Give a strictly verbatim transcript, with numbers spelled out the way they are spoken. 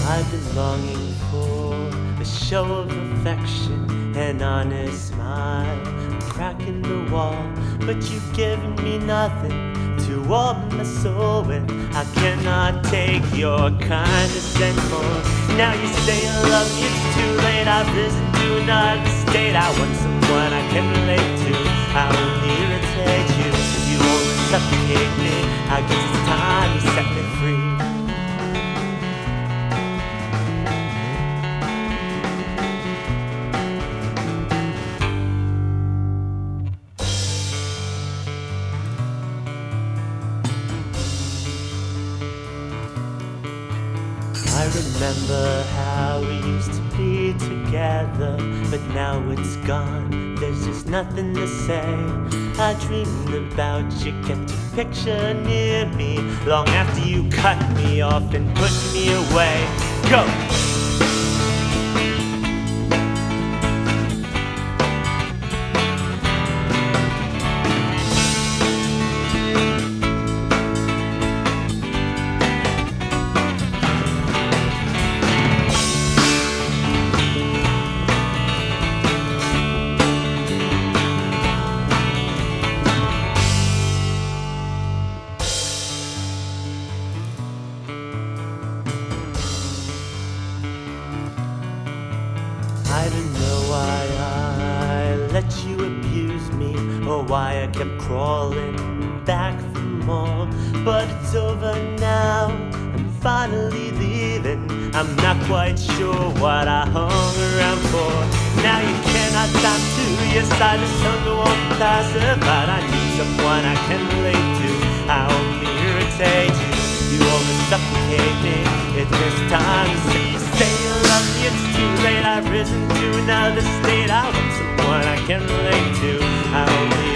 I've been longing for a show of affection, an honest smile, a crack in the wall, but you've given me nothing to warm my soul with. I cannot take your kindness anymore. Now you say you love me, it's too late. I've risen to another state. I want someone I can relate to. I only irritate you, you only suffocate me. I guess it's time you set me free. I remember how we used to be together, but now it's gone, there's just nothing to say. I dreamed about you, kept your picture near me, long after you cut me off and pushed me away. Go! I don't know why I let you abuse me, or why I kept crawling back for more. But it's over now, I'm finally leaving. I'm not quite sure what I hung around for. Now you cannot stop to your side, the sun go on pacified. I need someone I can relate to. I only irritate you, you only suffocate me. It's this time to say you say you love me, it's too late. I've risen to another state. I want someone I can relate to. I only